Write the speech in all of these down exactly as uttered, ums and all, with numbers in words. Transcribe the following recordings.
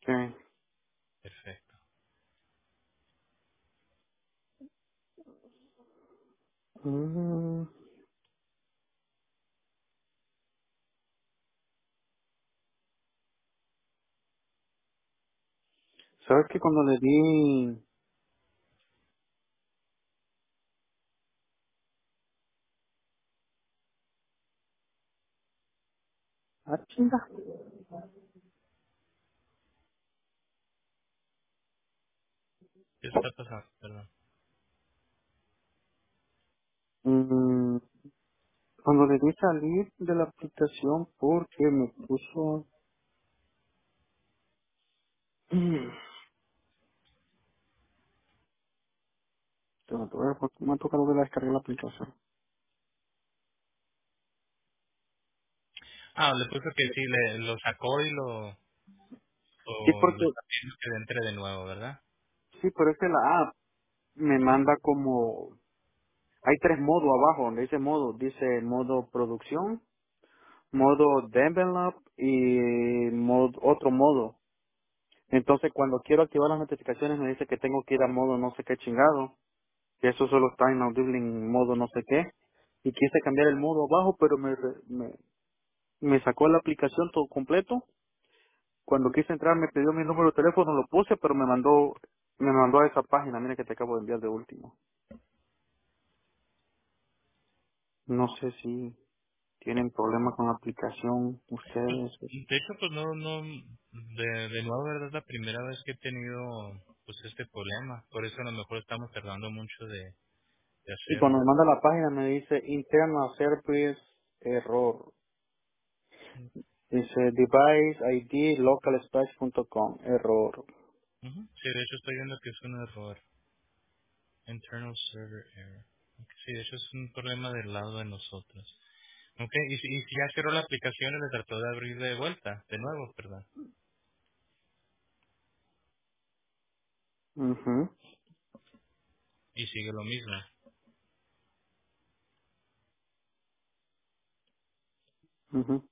Sí. Perfecto. Mm, ¿Sabes que cuando le di... Ah, chinga. ¿Qué está pasando? Perdón. Mm, Cuando le di salir de la aplicación porque me puso... Mm, te voy a ver porque me ha tocado volver a descargar la aplicación. Ah, le puso que sí, le, lo sacó y lo, Sí, o lo porque... está pidiendo que entre de nuevo, ¿verdad? Sí, pero es que la app me manda como... Hay tres modos abajo, donde dice modo. Dice modo producción, modo develop y mod- otro modo. Entonces, cuando quiero activar las notificaciones, me dice que tengo que ir a modo no sé qué chingado, que eso solo está inaudible en modo no sé qué. Y quise cambiar el modo abajo, pero me, re- me, me sacó la aplicación todo completo. Cuando quise entrar, me pidió mi número de teléfono, lo puse, pero me mandó me mandó a esa página, mira que te acabo de enviar de último. No sé si tienen problemas con la aplicación Pues, ustedes. de hecho, pues no, no, de, de nuevo, ¿verdad? Es la primera vez que he tenido, pues, este problema. Por eso a lo mejor estamos tardando mucho de, de Y cuando hacerlo. me manda a la página me dice internal service error. Dice device I D localspace punto com error. Ujú. Sí, de hecho estoy viendo que es un error. Internal server error. Ok, sí, eso es un problema del lado de nosotros. Ok, y si, y si ya cerró la aplicación y le trató de abrir de vuelta, de nuevo, perdón. Mhm. Y sigue lo mismo. Mhm.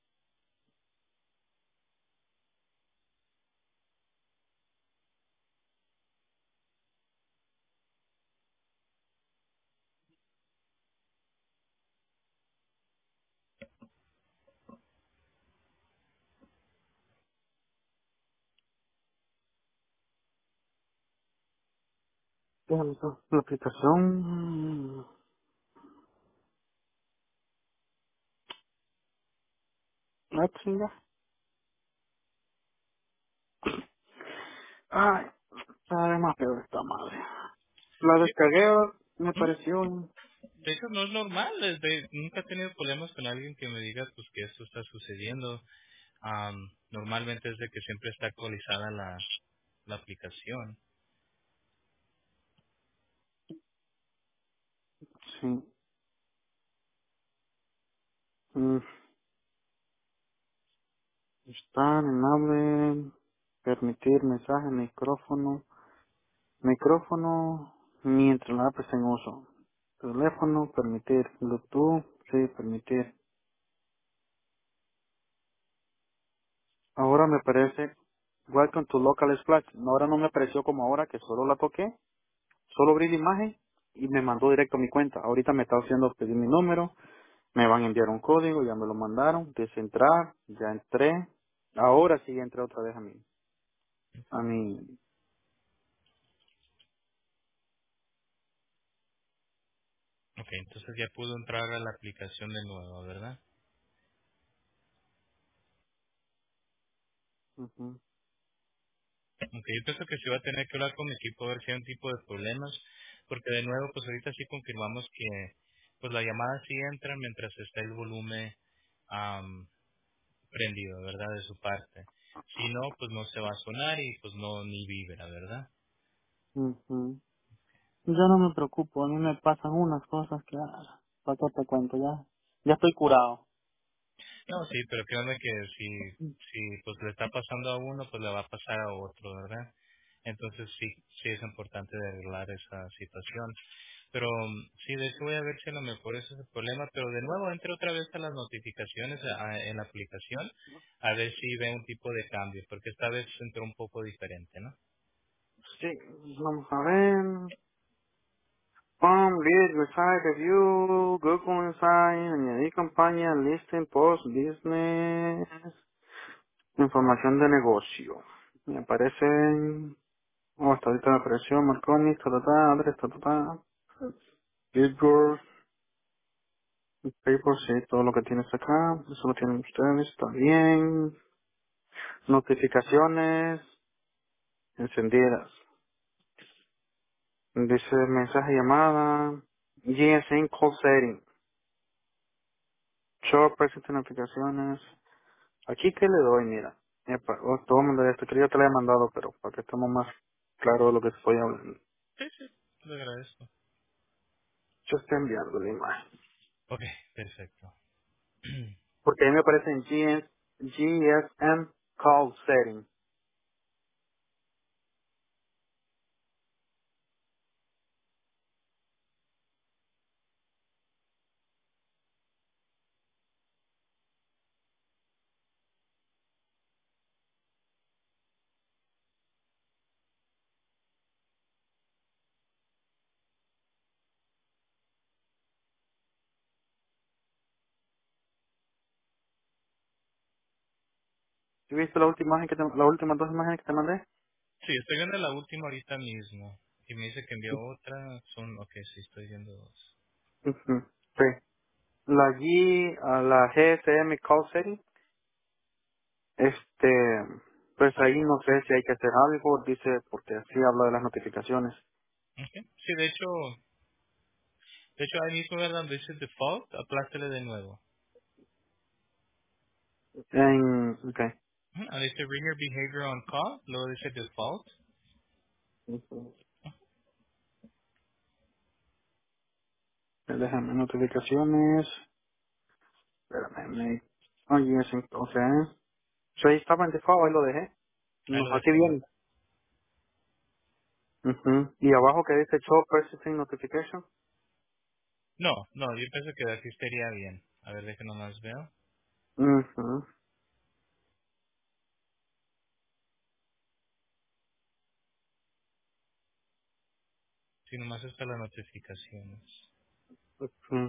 Déjame ver. La aplicación. Ah, chinga. Ay, sabe más peor esta madre. La Sí, porque descargué, me ujú, pareció. de hecho no es normal. Desde, nunca he tenido problemas con alguien que me diga pues que esto está sucediendo. Am, normalmente es de que siempre está actualizada la, la aplicación. Sí. Mm, Está en hable. Permitir mensaje, micrófono. Micrófono mientras la app está en uso. Teléfono, permitir. Bluetooth, sí, permitir. Ahora me parece Welcome to Local Splash. Ahora no me apareció como ahora que solo la toqué, solo abrí la imagen y me mandó directo a mi cuenta. Ahorita me está haciendo pedir mi número, me van a enviar un código, ya me lo mandaron, dice entrar, ya entré. Ahora sí entré otra vez a mi, a mi, Ok, entonces ya pudo entrar a la aplicación de nuevo, ¿verdad? ujú, Ok, yo pienso que sí va a tener que hablar con mi equipo a ver si hay un tipo de problemas, porque de nuevo, pues ahorita sí confirmamos que pues la llamada sí entra mientras está el volumen am, prendido, ¿verdad? De su parte. Si no, pues no se va a sonar y pues no ni vibra, ¿verdad? ujú. Ya no me preocupo, a mí me pasan unas cosas que, ah, ¿para qué te cuento? Ya, ya estoy curado. No, sí, pero créanme que si, si pues le está pasando a uno, pues le va a pasar a otro, ¿verdad? Entonces sí, sí es importante de arreglar esa situación. Pero mm, sí, de hecho voy a ver si a lo mejor ese es el problema, pero de nuevo entre otra vez a las notificaciones a- a- en la aplicación a ver si ve un tipo de cambio, porque esta vez entró un poco diferente, ¿no? Sí, vamos a ver. Home, lead, website, review, Google Insight, añadir campaña, listing, post, business, información de negocio. Me aparecen, oh, hasta ahorita me apareció Marconi, ta ta ta, address, ta ta ta, Billboard, paper, sí, todo lo que tienes acá, eso lo tienen ustedes, está bien. Notificaciones encendidas. Dice mensaje llamada, G S M call setting, show present notificaciones. Aquí que le doy, mira. Epa, oh, te voy a mandar esto, que yo te lo he mandado, pero para que estemos más claros de lo que estoy hablando. Sí, sí, le agradezco. Yo estoy enviando la imagen. Ok, perfecto. Porque ahí me aparece en G S, G S M call setting. ¿Sí viste la última imagen que te, la última dos imágenes que te mandé? Sí, estoy viendo la última ahorita mismo. Y me dice que envió otra. Son, ok, sí, estoy viendo dos. Ujú, sí. La G, a la G S M call setting. Este, pues ahí no sé si hay que hacer algo, dice, porque así habla de las notificaciones. Ok. Sí, de hecho, de hecho ahí mismo, ¿verdad? Donde dice default, aplástele de nuevo. En, ok. Ujú. Ahí dice ringer behavior on call, luego dice default. Ujú. Déjame notificaciones. Espérame, me... Oye, sí, o sea, yo ahí estaba en default, ahí lo dejé. Ahí No, lo aquí dejó, viene. ¿verdad? Ujú. Y abajo que dice show persisting notification. No, no, yo pienso que así estaría bien. A ver, déjenme nomás veo. Ujú. Sí, nomás está las notificaciones. Ujú.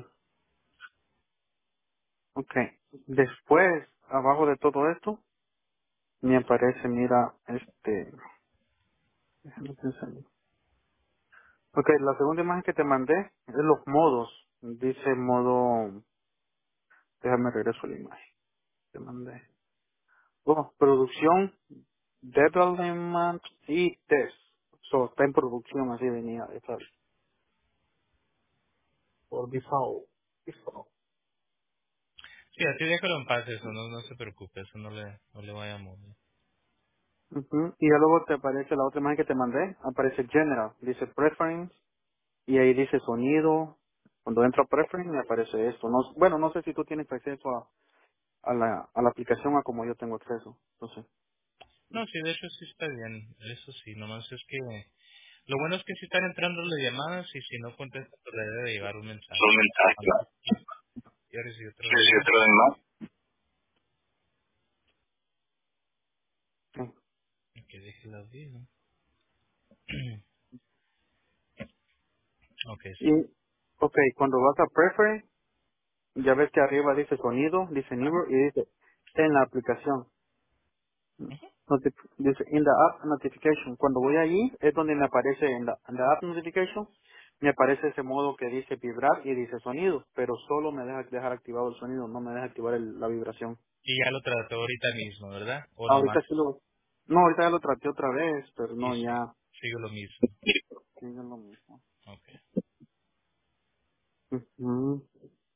Ok. Después, abajo de todo esto, me aparece, mira, este... Déjame pensar. Ok, la segunda imagen que te mandé es los modos. Dice modo... Déjame regreso a la imagen. Te mandé. Oh, producción, development y test. So, está en producción, así venía. Está por default. Default. Sí, así déjalo en paz eso, no, no se preocupe, eso no le, no le vaya a mover. Ujú. Y ya luego te aparece la otra imagen que te mandé. Aparece general. Dice preference. Y ahí dice sonido. Cuando entro a preference me aparece esto. No, bueno, no sé si tú tienes acceso a, a, la, a la aplicación a como yo tengo acceso. Entonces. No, sí, de hecho sí está bien, eso sí, nomás es que lo bueno es que si están entrando las llamadas y si no contesta, pues le debe de llegar un mensaje. Un mensaje, Cuando claro. ya recibió otro Sí, de sí, más. otro de más. Sí. Que deje las diez. Ok, Y, sí. ok, cuando vas a preference, ya ves que arriba dice sonido, dice Ajá. Newer y dice en la aplicación. Noti- Dice in the app notification. Cuando voy allí es donde me aparece en la, en la app notification, me aparece ese modo que dice vibrar y dice sonido, pero solo me deja dejar activado el sonido, no me deja activar el- la vibración. Y ya lo trató ahorita mismo, ¿verdad? O nomás Ahorita sí lo, no, ahorita ya lo traté otra vez, pero y no, sí, ya, sigue lo mismo. sí, es lo mismo. Ok. Ujú.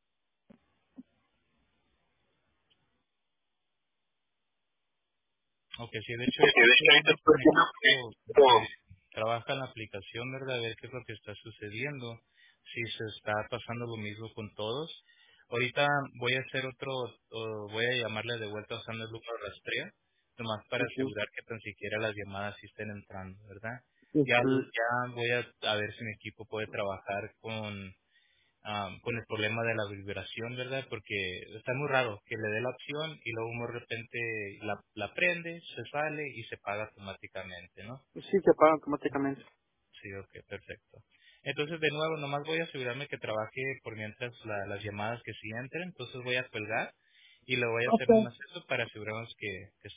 Ok, sí, de hecho Porque ahorita de estoy hecho ahorita viendo estoy con mi viendo equipo que que todo. trabaja en la aplicación, ¿verdad? A ver qué es lo que está sucediendo, si se está pasando lo mismo con todos. Ahorita voy a hacer otro, o voy a llamarle de vuelta usando el número rastreo, nomás para Ujú. asegurar que tan siquiera las llamadas sí estén entrando, ¿verdad? Ya, Ujú. ya voy a, a ver si mi equipo puede trabajar con, am, con el problema de la vibración, ¿verdad? Porque está muy raro que le dé la opción y luego de repente la, la prende, se sale y se paga automáticamente, ¿no? Sí, se paga automáticamente. Sí, ok, perfecto. Entonces, de nuevo, nomás voy a asegurarme que trabaje por mientras la- las llamadas que sí entren, entonces voy a colgar y le voy a hacer Ok. nomás eso para asegurarnos que, que